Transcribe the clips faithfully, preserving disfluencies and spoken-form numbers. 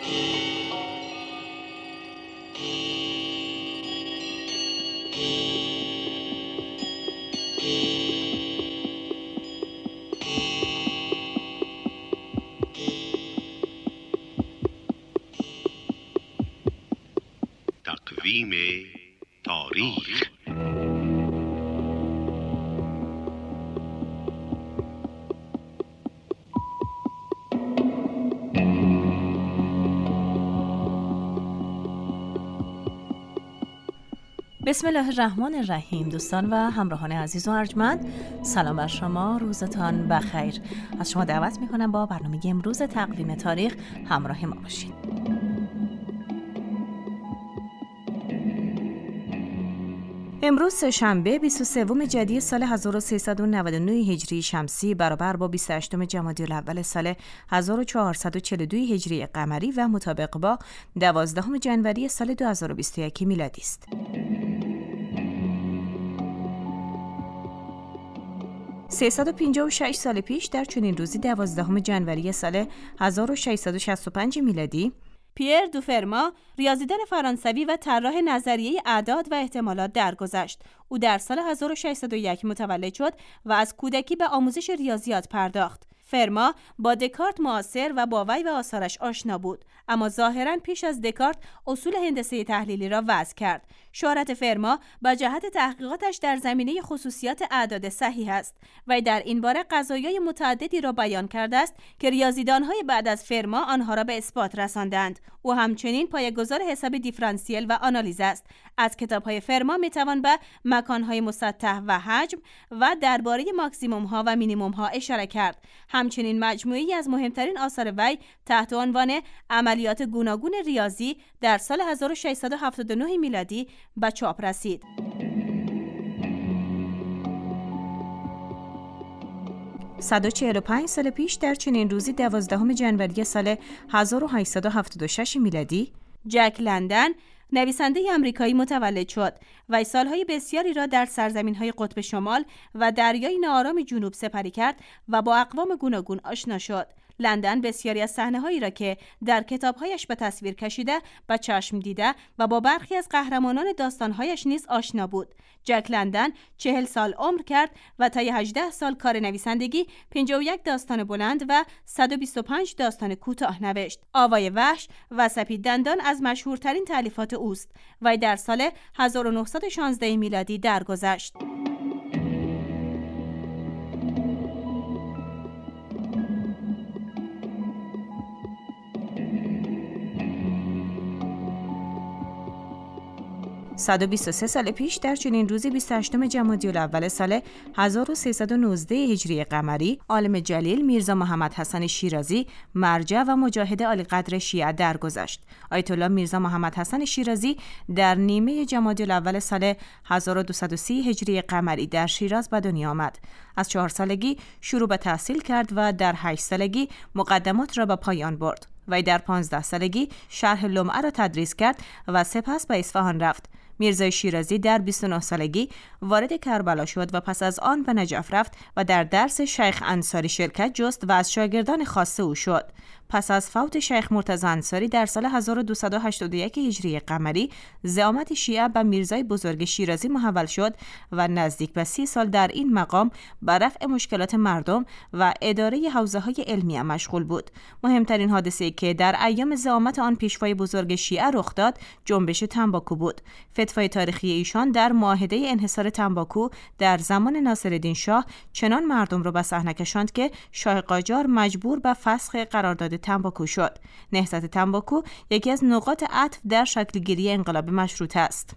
تقویم تاریخ. بسم الله الرحمن الرحیم. دوستان و همراهان عزیز و ارجمند، سلام بر شما، روزتان بخیر. از شما دعوت میکنم با برنامه امروز تقویم تاریخ همراه ما باشید. امروز سه‌شنبه بیست و سوم جدی سال هزار و سیصد و نود و نه هجری شمسی برابر با بیست و هشتم جمادی الاول سال هزار و چهارصد و چهل و دو هجری قمری و مطابق با دوازدهم ژانویه سال دو هزار و بیست و یک میلادی است. سیصد و پنجاه و شش سال پیش در چنین روزی دوازدهم ژانویه سال هزار و ششصد و شصت و پنج میلادی، پیر دو فرما، ریاضیدان فرانسوی و طراح نظریه اعداد و احتمالات درگذشت. او در سال هزار و ششصد و یک متولد شد و از کودکی به آموزش ریاضیات پرداخت. فرما با دکارت معاصر و با وی و آثارش آشنا بود، اما ظاهراً پیش از دکارت اصول هندسه تحلیلی را وضع کرد. شهرت فرما با جهت تحقیقاتش در زمینه خصوصیات اعداد صحیح است. وی در این باره قضایای متعددی را بیان کرده است که ریاضیدان‌های بعد از فرما آنها را به اثبات رساندند. او همچنین پایه‌گذار حساب دیفرانسیل و آنالیز است. از کتاب‌های فرما می‌توان به مکان‌های مسطح و حجم و درباره ماکسیمم‌ها و مینیمم‌ها اشاره کرد. همچنین مجموعه‌ای از مهمترین آثار وی تحت عنوان عملیات گوناگون ریاضی در سال هزار و ششصد و هفتاد و نه میلادی به چاپ رسید. صد و چهل و پنج سال پیش در چنین روزی دوازدهم ژانویه سال هزار و هشتصد و هفتاد و شش میلادی، جک لندن، نویسنده آمریکایی متولد شد. وی سالهای بسیاری را در سرزمین‌های قطب شمال و دریای ناآرام جنوب سپری کرد و با اقوام گوناگون آشنا شد. لندن بسیاری از صحنه‌هایی را که در کتاب‌هایش به تصویر کشیده به چشم دیده و با برخی از قهرمانان داستان‌هایش نیز آشنا بود. جک لندن چهل سال عمر کرد و طی هجده سال کار نویسندگی پنجاه و یک داستان بلند و صد و بیست و پنج داستان کوتاه نوشت. آوای وحش و سپید دندان از مشهورترین تألیفات اوست. وی در سال هزار و نهصد و شانزده میلادی درگذشت. صد و بیست و سه سال پیش در چنین روزی بیست و هشتم جمادی الاول سال هزار و سیصد و نوزده هجری قمری، عالم جلیل میرزا محمد حسن شیرازی، مرجع و مجاهد عالیقدر شیعه درگذشت. آیت الله میرزا محمد حسن شیرازی در نیمه جمادی الاول سال هزار و دویست و سی هجری قمری در شیراز به دنیا آمد. از چهار سالگی شروع به تحصیل کرد و در هشت سالگی مقدمات را به پایان برد. وی در پانزده سالگی شرح لمعه را تدریس کرد و سپس به اصفهان رفت. میرزا شیرازی در بیست و نه سالگی وارد کربلا شد و پس از آن به نجف رفت و در درس شیخ انصاری شرکت جست و از شاگردان خاص او شد. پس از فوت شیخ مرتضی انصاری در سال هزار و دویست و هشتاد و یک هجری قمری، زعامت شیعه به میرزای بزرگ شیرازی محول شد و نزدیک به سی سال در این مقام به رفع مشکلات مردم و اداره حوزه‌های علمیه مشغول بود. مهمترین حادثه‌ای که در ایام زعامت آن پیشوای بزرگ شیعه رخ داد، جنبش تنباکو بود. فتوای تاریخی ایشان در معاهده انحصار تنباکو در زمان ناصرالدین شاه چنان مردم را به صحنه کشاند که شاه قاجار مجبور به فسخ قرارداد تنباکو شد. نهضت تنباکو یکی از نقاط عطف در شکل گیری انقلاب مشروطه است.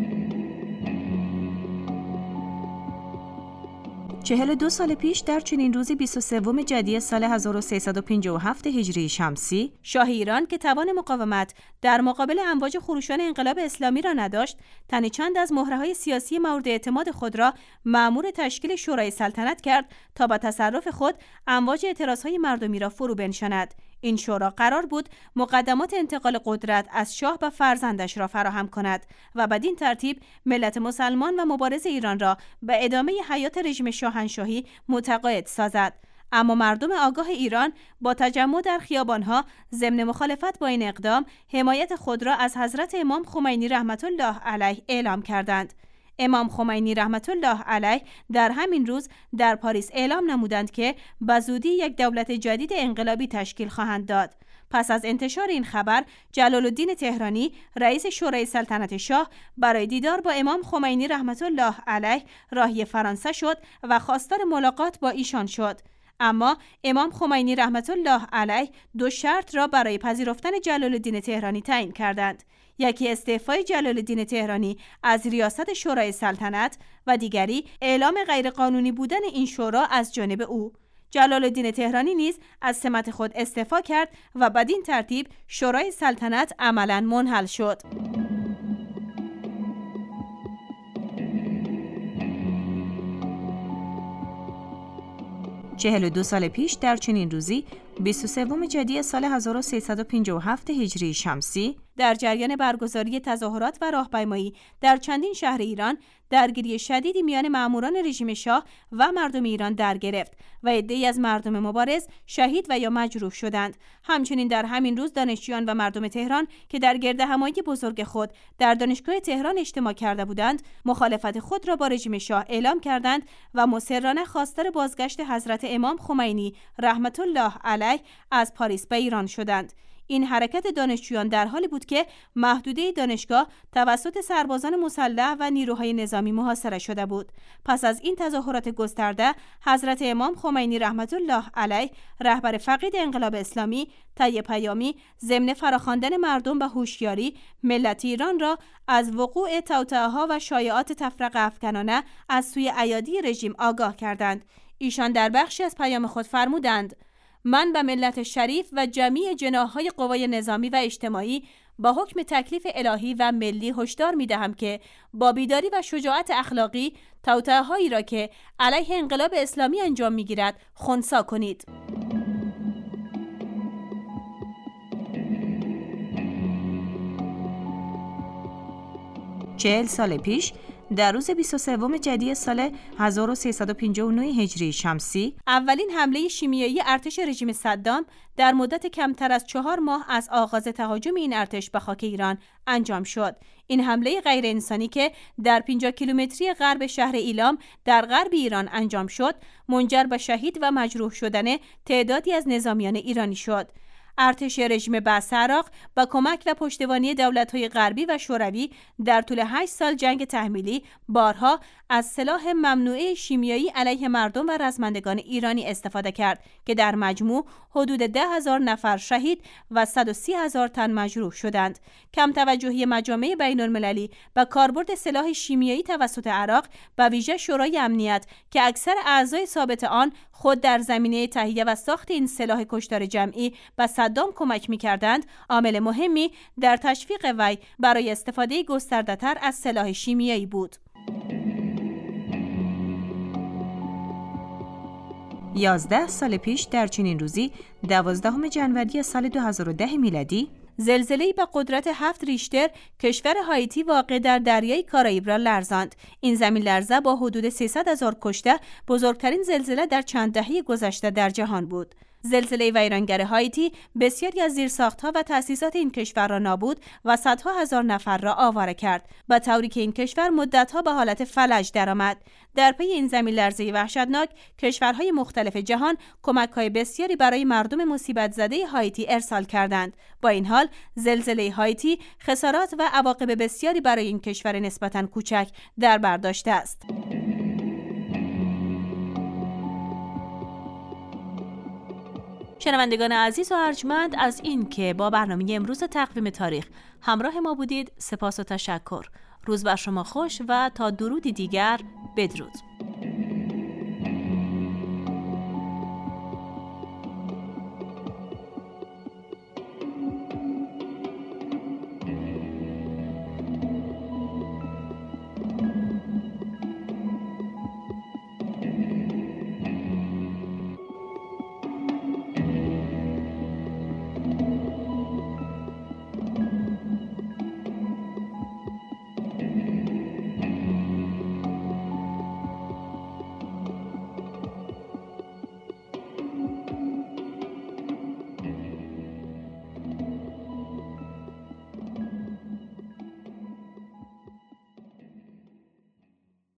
چهل و دو سال پیش در چنین روزی بیست و سوم جدی سال هزار و سیصد و پنجاه و هفت هجری شمسی، شاه ایران که توان مقاومت در مقابل امواج خروشان انقلاب اسلامی را نداشت، تنی چند از مهره‌های سیاسی مورد اعتماد خود را مأمور تشکیل شورای سلطنت کرد تا با تصرف خود امواج اعتراضهای مردمی را فرو بنشاند. این شورا قرار بود مقدمات انتقال قدرت از شاه به فرزندش را فراهم کند و بدین ترتیب ملت مسلمان و مبارز ایران را به ادامه حیات رژیم شاهنشاهی متقاعد سازد. اما مردم آگاه ایران با تجمع در خیابانها ضمن مخالفت با این اقدام حمایت خود را از حضرت امام خمینی رحمت الله علیه اعلام کردند. امام خمینی رحمت الله علیه در همین روز در پاریس اعلام نمودند که بزودی یک دولت جدید انقلابی تشکیل خواهند داد. پس از انتشار این خبر، جلال الدین تهرانی رئیس شورای سلطنت شاه برای دیدار با امام خمینی رحمت الله علیه راهی فرانسه شد و خواستار ملاقات با ایشان شد. اما امام خمینی رحمت الله علیه دو شرط را برای پذیرفتن جلال الدین تهرانی تعیین کردند. یکی استعفای جلال الدین تهرانی از ریاست شورای سلطنت و دیگری اعلام غیرقانونی بودن این شورا از جانب او. جلال الدین تهرانی نیز از سمت خود استعفا کرد و بدین ترتیب شورای سلطنت عملاً منحل شد. چهل و دو سال پیش در چنین روزی بیست و سوم جدی سال هزار و سیصد و پنجاه و هفت هجری شمسی در جریان برگزاری تظاهرات و راهپیمایی در چندین شهر ایران درگیری شدیدی میان ماموران رژیم شاه و مردم ایران در گرفت و عده‌ای از مردم مبارز شهید و یا مجروح شدند. همچنین در همین روز دانشجویان و مردم تهران که در گردهمایی بزرگ خود در دانشگاه تهران اجتماع کرده بودند، مخالفت خود را با رژیم شاه اعلام کردند و مصرانه خواستار بازگشت حضرت امام خمینی رحمت الله علیه از پاریس به ایران شدند. این حرکت دانشجویان در حالی بود که محدوده دانشگاه توسط سربازان مسلح و نیروهای نظامی محاصره شده بود. پس از این تظاهرات گسترده، حضرت امام خمینی رحمت الله علیه رهبر فقید انقلاب اسلامی طی پیامی ضمن فراخواندن مردم به هوشیاری ملت ایران را از وقوع توطئه‌ها و شایعات تفرقه افکنانه از سوی ایادی رژیم آگاه کردند. ایشان در بخشی از پیام خود فرمودند: من به ملت شریف و جمیع جناح‌های قوای نظامی و اجتماعی با حکم تکلیف الهی و ملی هشدار می‌دهم که با بیداری و شجاعت اخلاقی توطئه‌هایی را که علیه انقلاب اسلامی انجام می‌گیرد خنثی کنید. چهل سال پیش در روز بیست و سوم جدی سال هزار و سیصد و پنجاه و نه هجری شمسی اولین حمله شیمیایی ارتش رژیم صدام در مدت کمتر از چهار ماه از آغاز تهاجم این ارتش به خاک ایران انجام شد. این حمله غیر انسانی که در پنجاه کیلومتری غرب شهر ایلام در غرب ایران انجام شد، منجر به شهید و مجروح شدن تعدادی از نظامیان ایرانی شد. ارتش رژیم بعث عراق با کمک و پشتیبانی دولت‌های غربی و شوروی در طول هشت سال جنگ تحمیلی بارها از سلاح ممنوعه شیمیایی علیه مردم و رزمندگان ایرانی استفاده کرد که در مجموع حدود ده هزار نفر شهید و صد و سی هزار تن مجروح شدند. کم توجهی مجامع بین‌المللی به کاربرد سلاح شیمیایی توسط عراق، به ویژه شورای امنیت که اکثر اعضای ثابت آن خود در زمینه تهیه و ساخت این سلاح کشتار جمعی به صدام کمک می‌کردند، عامل مهمی در تشویق وی برای استفاده گسترده‌تر از سلاح شیمیایی بود. یازده سال پیش در چنین روزی دوازدهم ژانویه سال دو هزار و ده میلادی زلزله‌ای با قدرت هفت ریشتر کشور هایتی واقع در دریای کارائیب را لرزاند. این زمین لرزه با حدود سیصد هزار کشته بزرگترین زلزله در چند دهه گذشته در جهان بود. زلزله ویرانگر هایتی بسیاری از زیرساخت‌ها و تأسیسات این کشور را نابود و صدها هزار نفر را آواره کرد، به طوری که این کشور مدت‌ها به حالت فلج درآمد. در پی این زمین لرزه وحشتناک، کشورهای مختلف جهان کمک‌های بسیاری برای مردم مصیبت زده هایتی ارسال کردند. با این حال، زلزله هایتی خسارات و عواقب بسیاری برای این کشور نسبتاً کوچک در بر داشته است. شنوندگان عزیز و ارجمند، از این که با برنامه امروز تقویم تاریخ همراه ما بودید سپاس و تشکر. روز بر شما خوش و تا درودی دیگر، بدرود.